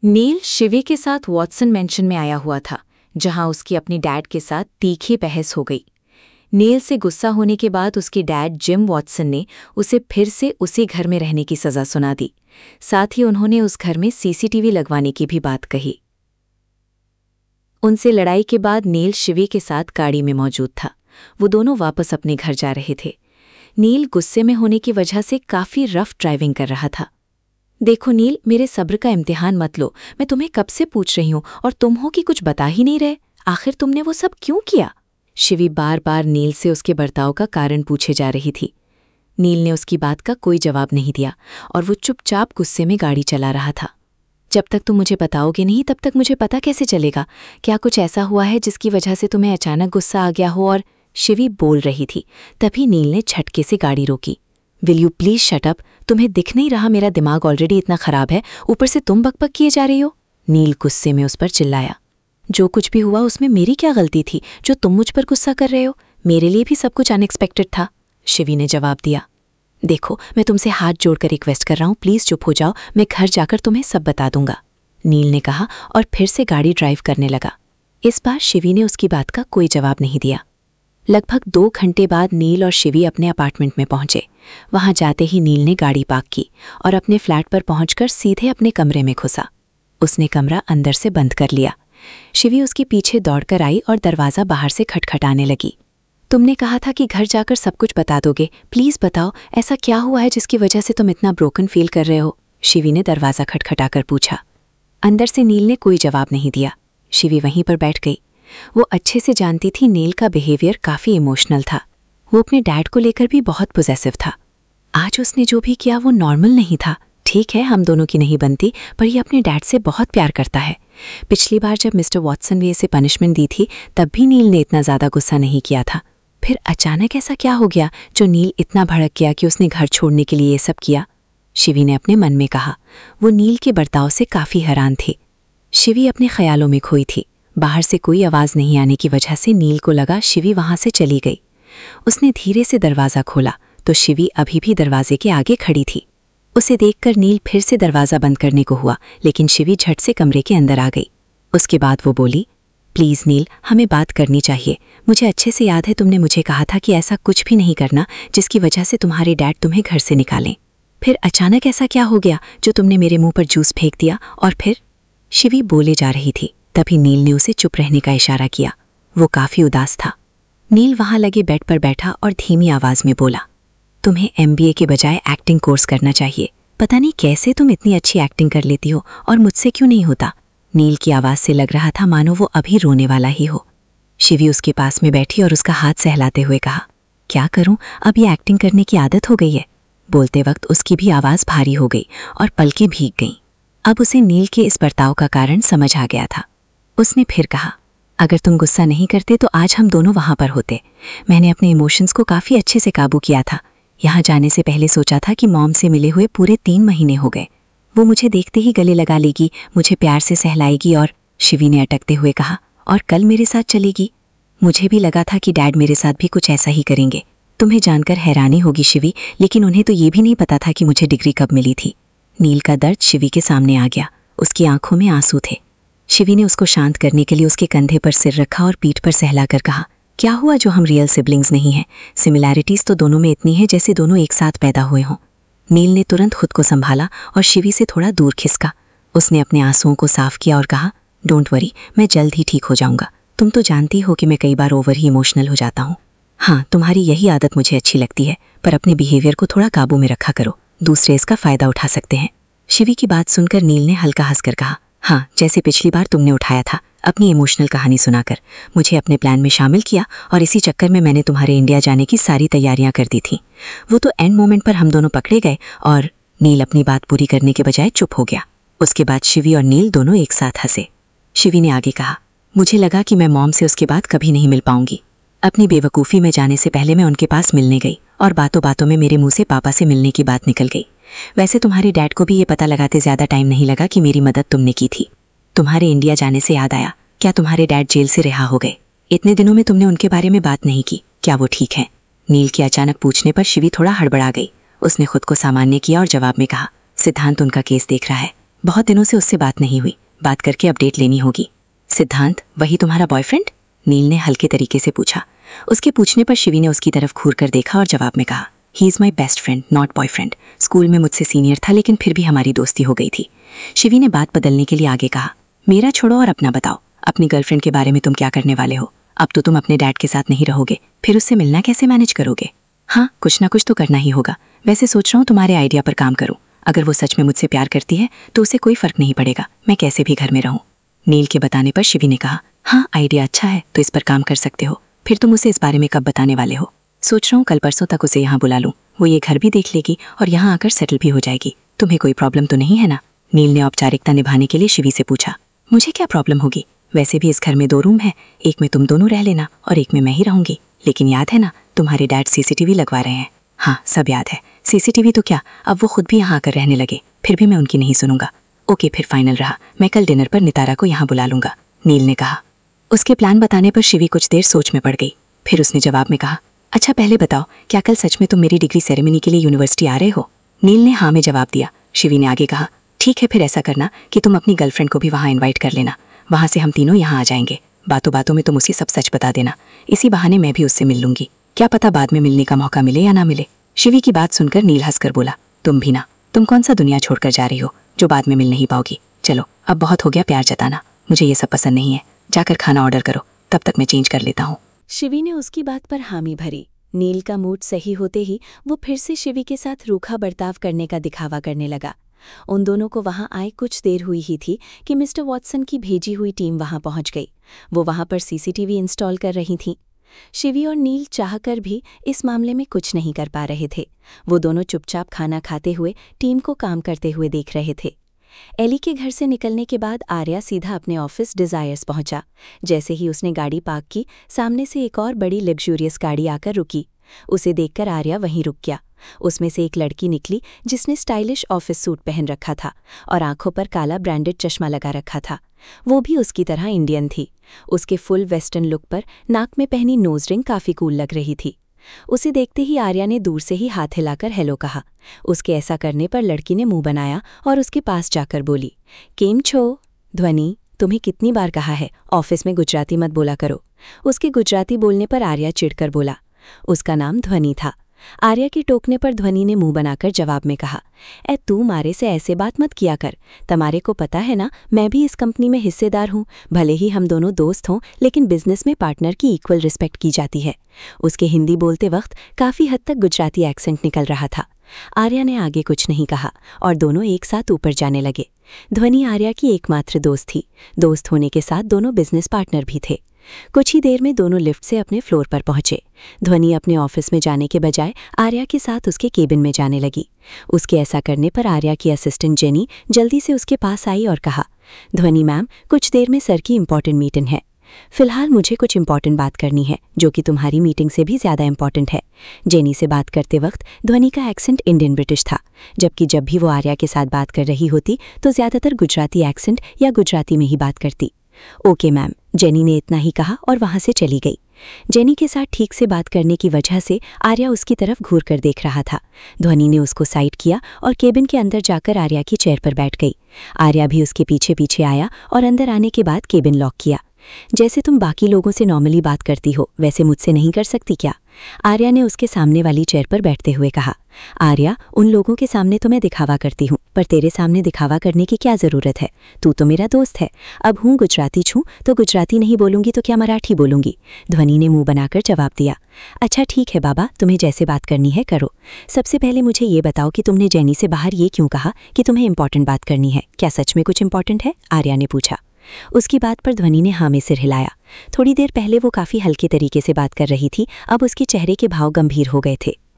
नील शिवी के साथ Watson mention में आया हुआ था, जहां उसकी अपनी डैड के साथ तीखी बहस हो गई। नील से गुस्सा होने के बाद उसके डैड जिम वॉटसन ने उसे फिर से उसी घर में रहने की सज़ा सुना दी। साथ ही उन्होंने उस घर में सीसीटीवी लगवाने की भी बात कही। उनसे लड़ाई के बाद नील शिवी के साथ गाड़ी में मौजूद था। वो दोनों वापस अपने घर जा रहे थे। नील गुस्से में होने की वजह से काफ़ी रफ ड्राइविंग कर रहा था। देखो नील, मेरे सब्र का इम्तिहान मत लो। मैं तुम्हें कब से पूछ रही हूँ और तुम हो कि कुछ बता ही नहीं रहे। आखिर तुमने वो सब क्यों किया? शिवी बार बार नील से उसके बर्ताव का कारण पूछे जा रही थी। नील ने उसकी बात का कोई जवाब नहीं दिया और वो चुपचाप गुस्से में गाड़ी चला रहा था। जब तक तुम मुझे बताओगे नहीं तब तक मुझे पता कैसे चलेगा? क्या कुछ ऐसा हुआ है जिसकी वजह से तुम्हें अचानक गुस्सा आ गया हो? और शिवी बोल रही थी, तभी नील ने झटके से गाड़ी रोकी। Will you please shut up? तुम्हें दिख नहीं रहा मेरा दिमाग ऑलरेडी इतना खराब है, ऊपर से तुम बकबक किए जा रही हो? नील गुस्से में उस पर चिल्लाया। जो कुछ भी हुआ उसमें मेरी क्या गलती थी जो तुम मुझ पर गुस्सा कर रहे हो? मेरे लिए भी सब कुछ अनएक्सपेक्टेड था, शिवी ने जवाब दिया। देखो, मैं तुमसे हाथ जोड़कर रिक्वेस्ट कर रहा हूँ, प्लीज चुप हो जाओ। मैं घर जाकर तुम्हें सब बता दूंगा, नील ने कहा और फिर से गाड़ी ड्राइव करने लगा। इस बार शिवी ने उसकी बात का कोई जवाब नहीं दिया। लगभग 2 घंटे बाद नील और शिवी अपने अपार्टमेंट में पहुंचे। वहां जाते ही नील ने गाड़ी पार्क की और अपने फ्लैट पर पहुंचकर सीधे अपने कमरे में घुसा। उसने कमरा अंदर से बंद कर लिया। शिवी उसके पीछे दौड़कर आई और दरवाज़ा बाहर से खटखटाने लगी। तुमने कहा था कि घर जाकर सब कुछ बता दोगे, प्लीज़ बताओ, ऐसा क्या हुआ है जिसकी वजह से तुम इतना ब्रोकन फील कर रहे हो? शिवी ने दरवाज़ा खटखटाकर पूछा। अंदर से नील ने कोई जवाब नहीं दिया। शिवी वहीं पर बैठ गई। वो अच्छे से जानती थी नील का बिहेवियर काफ़ी इमोशनल था। वो अपने डैड को लेकर भी बहुत पॉसेसिव था। आज उसने जो भी किया वो नॉर्मल नहीं था। ठीक है, हम दोनों की नहीं बनती, पर ये अपने डैड से बहुत प्यार करता है। पिछली बार जब मिस्टर वॉटसन ने इसे पनिशमेंट दी थी तब भी नील ने इतना ज़्यादा गुस्सा नहीं किया था। फिर अचानक ऐसा क्या हो गया जो नील इतना भड़क गया कि उसने घर छोड़ने के लिए ये सब किया? शिवी ने अपने मन में कहा। वो नील के बर्ताव से काफ़ी हैरान थी। शिवी अपने ख्यालों में खोई थी। बाहर से कोई आवाज़ नहीं आने की वजह से नील को लगा शिवी वहां से चली गई। उसने धीरे से दरवाज़ा खोला तो शिवी अभी भी दरवाजे के आगे खड़ी थी। उसे देखकर नील फिर से दरवाज़ा बंद करने को हुआ, लेकिन शिवी झट से कमरे के अंदर आ गई। उसके बाद वो बोली, प्लीज़ नील, हमें बात करनी चाहिए। मुझे अच्छे से याद है तुमने मुझे कहा था कि ऐसा कुछ भी नहीं करना जिसकी वजह से तुम्हारे डैड तुम्हें घर से निकालें। फिर अचानक ऐसा क्या हो गया जो तुमने मेरे मुंह पर जूस फेंक दिया? और फिर शिवी बोले जा रही थी, तभी नील ने उसे चुप रहने का इशारा किया। वो काफ़ी उदास था। नील वहां लगे बेड पर बैठा और धीमी आवाज़ में बोला, तुम्हें MBA के बजाय एक्टिंग कोर्स करना चाहिए। पता नहीं कैसे तुम इतनी अच्छी एक्टिंग कर लेती हो और मुझसे क्यों नहीं होता? नील की आवाज़ से लग रहा था मानो वो अभी रोने वाला ही हो। शिवी उसके पास में बैठी और उसका हाथ सहलाते हुए कहा, क्या करूं, अब ये एक्टिंग करने की आदत हो गई है। बोलते वक्त उसकी भी आवाज़ भारी हो गई और पलकें भीग गईं। अब उसे नील के इस बर्ताव का कारण समझ आ गया था। उसने फिर कहा, अगर तुम गुस्सा नहीं करते तो आज हम दोनों वहां पर होते। मैंने अपने इमोशंस को काफ़ी अच्छे से काबू किया था। यहाँ जाने से पहले सोचा था कि मॉम से मिले हुए पूरे 3 महीने हो गए। वो मुझे देखते ही गले लगा लेगी, मुझे प्यार से सहलाएगी और शिवी ने अटकते हुए कहा, और कल मेरे साथ चलेगी। मुझे भी लगा था कि डैड मेरे साथ भी कुछ ऐसा ही करेंगे। तुम्हें जानकर हैरानी होगी शिवी, लेकिन उन्हें तो ये भी नहीं पता था कि मुझे डिग्री कब मिली थी। नील का दर्द शिवी के सामने आ गया। उसकी आंखों में आंसू थे। शिवी ने उसको शांत करने के लिए उसके कंधे पर सिर रखा और पीठ पर सहलाकर कहा, क्या हुआ जो हम रियल सिबलिंग्स नहीं हैं? सिमिलैरिटीज़ तो दोनों में इतनी है जैसे दोनों एक साथ पैदा हुए हों। नील ने तुरंत खुद को संभाला और शिवी से थोड़ा दूर खिसका। उसने अपने आंसुओं को साफ किया और कहा, डोंट वरी, मैं जल्द ही ठीक हो जाऊंगा। तुम तो जानती हो कि मैं कई बार ओवर ही इमोशनल हो जाता हूँ। हाँ, तुम्हारी यही आदत मुझे अच्छी लगती है, पर अपने बिहेवियर को थोड़ा काबू में रखा करो, दूसरे इसका फ़ायदा उठा सकते हैं। शिवी की बात सुनकर नील ने हल्का हंसकर कहा, हाँ, जैसे पिछली बार तुमने उठाया था अपनी इमोशनल कहानी सुनाकर, मुझे अपने प्लान में शामिल किया और इसी चक्कर में मैंने तुम्हारे इंडिया जाने की सारी तैयारियां कर दी थी। वो तो एंड मोमेंट पर हम दोनों पकड़े गए और नील अपनी बात पूरी करने के बजाय चुप हो गया। उसके बाद शिवी और नील दोनों एक साथ हंसे। शिवी ने आगे कहा, मुझे लगा कि मैं मॉम से उसके बाद कभी नहीं मिल पाऊंगी। अपनी बेवकूफ़ी में जाने से पहले मैं उनके पास मिलने गई और बातों बातों में मेरे मुंह से पापा से मिलने की बात निकल गई। वैसे तुम्हारे डैड को भी ये पता लगाते ज़्यादा टाइम नहीं लगा कि मेरी मदद तुमने की थी। तुम्हारे इंडिया जाने से याद आया, क्या तुम्हारे डैड जेल से रिहा हो गए? इतने दिनों में तुमने उनके बारे में बात नहीं की, क्या वो ठीक है? नील के अचानक पूछने पर शिवी थोड़ा हड़बड़ा गई। उसने खुद को सामान्य किया और जवाब में कहा, सिद्धांत उनका केस देख रहा है, बहुत दिनों से उससे बात नहीं हुई, बात करके अपडेट लेनी होगी। सिद्धांत, वही तुम्हारा बॉयफ्रेंड? नील ने हल्के तरीके से पूछा। उसके पूछने पर शिवी ने उसकी तरफ घूर कर देखा और जवाब में कहा, he is my best friend, not boyfriend. School में मुझसे सीनियर था, लेकिन फिर भी हमारी दोस्ती हो गई थी। शिवी ने बात बदलने के लिए आगे कहा, मेरा छोड़ो और अपना बताओ, अपनी गर्लफ्रेंड के बारे में तुम क्या करने वाले हो? अब तो तुम अपने डैड के साथ नहीं रहोगे, फिर उससे मिलना कैसे मैनेज करोगे? हाँ, कुछ ना कुछ तो करना ही होगा। वैसे सोच रहा हूँ तुम्हारे आइडिया पर काम करूँ। अगर वो सच में मुझसे प्यार करती है तो उसे कोई फर्क नहीं पड़ेगा, मैं कैसे भी घर में रहूँ। नील के बताने पर शिवी ने कहा, हाँ आइडिया अच्छा है, तो इस पर काम कर सकते हो। फिर तुम उसे इस बारे में कब बताने वाले हो? सोच रहा हूँ कल परसों तक उसे यहाँ बुला लूँ, वो ये घर भी देख लेगी और यहाँ आकर सेटल भी हो जाएगी। तुम्हें कोई प्रॉब्लम तो नहीं है ना? नील ने औपचारिकता निभाने के लिए शिवी से पूछा। मुझे क्या प्रॉब्लम होगी? वैसे भी इस घर में 2 रूम है, एक में तुम दोनों रह लेना और एक में मैं ही रहूंगी। लेकिन याद है ना, तुम्हारे डैड सीसीटीवी लगवा रहे हैं। हाँ, सब याद है। सीसीटीवी तो क्या, अब वो खुद भी यहाँ आकर रहने लगे, फिर भी मैं उनकी नहीं सुनूंगा। ओके, फिर फाइनल रहा, मैं कल डिनर पर नितारा को यहाँ बुला लूंगा, नील ने कहा। उसके प्लान बताने पर शिवी कुछ देर सोच में पड़ गई। फिर उसने जवाब में कहा, अच्छा पहले बताओ, क्या कल सच में तुम मेरी डिग्री सेरेमनी के लिए यूनिवर्सिटी आ रहे हो? नील ने हाँ में जवाब दिया। शिवी ने आगे कहा, ठीक है, फिर ऐसा करना कि तुम अपनी गर्लफ्रेंड को भी वहाँ इन्वाइट कर लेना, वहाँ से हम तीनों यहाँ आ जाएंगे। बातों बातों में तुम उसे सब सच बता देना, इसी बहाने मैं भी उससे मिल लूंगी। क्या पता बाद में मिलने का मौका मिले या ना मिले। शिवी की बात सुनकर नील हंसकर बोला, तुम भी ना, तुम कौन सा दुनिया छोड़कर जा रही हो जो बाद में मिल नहीं पाओगी। चलो अब बहुत हो गया प्यार जताना, मुझे ये सब पसंद नहीं है, जाकर खाना ऑर्डर करो, तब तक मैं चेंज कर लेता हूँ। शिवी ने उसकी बात पर हामी भरी। नील का मूड सही होते ही वो फिर से शिवी के साथ रूखा बर्ताव करने का दिखावा करने लगा। उन दोनों को वहां आए कुछ देर हुई ही थी कि मिस्टर वॉटसन की भेजी हुई टीम वहां पहुंच गई। वो वहां पर सीसीटीवी इंस्टॉल कर रही थीं। शिवी और नील चाहकर भी इस मामले में कुछ नहीं कर पा रहे थे। वो दोनों चुपचाप खाना खाते हुए टीम को काम करते हुए देख रहे थे। एली के घर से निकलने के बाद आर्या सीधा अपने ऑफिस डिजायर्स पहुंचा। जैसे ही उसने गाड़ी पार्क की, सामने से एक और बड़ी लग्जूरियस गाड़ी आकर रुकी। उसे देखकर आर्या वहीं रुक गया। उसमें से एक लड़की निकली जिसने स्टाइलिश ऑफिस सूट पहन रखा था और आंखों पर काला ब्रांडेड चश्मा लगा रखा था। वो भी उसकी तरह इंडियन थी। उसके फुल वेस्टर्न लुक पर नाक में पहनी नोज रिंग काफी कूल लग रही थी। उसे देखते ही आर्या ने दूर से ही हाथ हिलाकर हेलो कहा। उसके ऐसा करने पर लड़की ने मुंह बनाया और उसके पास जाकर बोली, केम छो? ध्वनि, तुम्हें कितनी बार कहा है ऑफिस में गुजराती मत बोला करो। उसके गुजराती बोलने पर आर्या चिढ़कर बोला। उसका नाम ध्वनि था। आर्या के टोकने पर ध्वनि ने मुंह बनाकर जवाब में कहा, ए तू मारे से ऐसे बात मत किया कर। तुम्हारे को पता है ना, मैं भी इस कंपनी में हिस्सेदार हूँ। भले ही हम दोनों दोस्त हों, लेकिन बिजनेस में पार्टनर की इक्वल रिस्पेक्ट की जाती है। उसके हिंदी बोलते वक्त काफ़ी हद तक गुजराती एक्सेंट निकल रहा था। आर्या ने आगे कुछ नहीं कहा और दोनों एक साथ ऊपर जाने लगे। ध्वनि आर्या की एकमात्र दोस्त थी। दोस्त होने के साथ दोनों बिजनेस पार्टनर भी थे। कुछ ही देर में दोनों लिफ्ट से अपने फ्लोर पर पहुंचे। ध्वनि अपने ऑफिस में जाने के बजाय आर्या के साथ उसके केबिन में जाने लगी। उसके ऐसा करने पर आर्या की असिस्टेंट जेनी जल्दी से उसके पास आई और कहा, ध्वनि मैम, कुछ देर में सर की इम्पॉर्टेंट मीटिंग है। फिलहाल मुझे कुछ इम्पॉर्टेंट बात करनी है, जो कि तुम्हारी मीटिंग से भी ज़्यादा इम्पॉर्टेंट है। जेनी से बात करते वक्त ध्वनि का एक्सेंट इंडियन ब्रिटिश था, जबकि जब भी वो आर्या के साथ बात कर रही होती तो ज़्यादातर गुजराती एक्सेंट या गुजराती में ही बात करती। ओके मैम, जेनी ने इतना ही कहा और वहां से चली गई। जेनी के साथ ठीक से बात करने की वजह से आर्या उसकी तरफ घूर कर देख रहा था। ध्वनि ने उसको साइड किया और केबिन के अंदर जाकर आर्या की चेयर पर बैठ गई। आर्या भी उसके पीछे पीछे आया और अंदर आने के बाद केबिन लॉक किया। जैसे तुम बाकी लोगों से नॉर्मली बात करती हो, वैसे मुझसे नहीं कर सकती क्या? आर्या ने उसके सामने वाली चेयर पर बैठते हुए कहा। आर्या, उन लोगों के सामने तो मैं दिखावा करती हूँ, पर तेरे सामने दिखावा करने की क्या ज़रूरत है? तू तो मेरा दोस्त है। अब हूँ गुजराती छूँ तो गुजराती नहीं बोलूँगी तो क्या मराठी बोलूँगी? ध्वनि ने मुंह बनाकर जवाब दिया। अच्छा ठीक है बाबा, तुम्हें जैसे बात करनी है करो। सबसे पहले मुझे ये बताओ कि तुमने जेनी से बाहर ये क्यों कहा कि तुम्हें इंपॉर्टेंट बात करनी है? क्या सच में कुछ इंपॉर्टेंट है? आर्या ने पूछा। उसकी बात पर ध्वनि ने हाँ में सिर हिलाया। थोड़ी देर पहले वो काफ़ी हल्के तरीके से बात कर रही थी, अब उसके चेहरे के भाव गंभीर हो गए थे।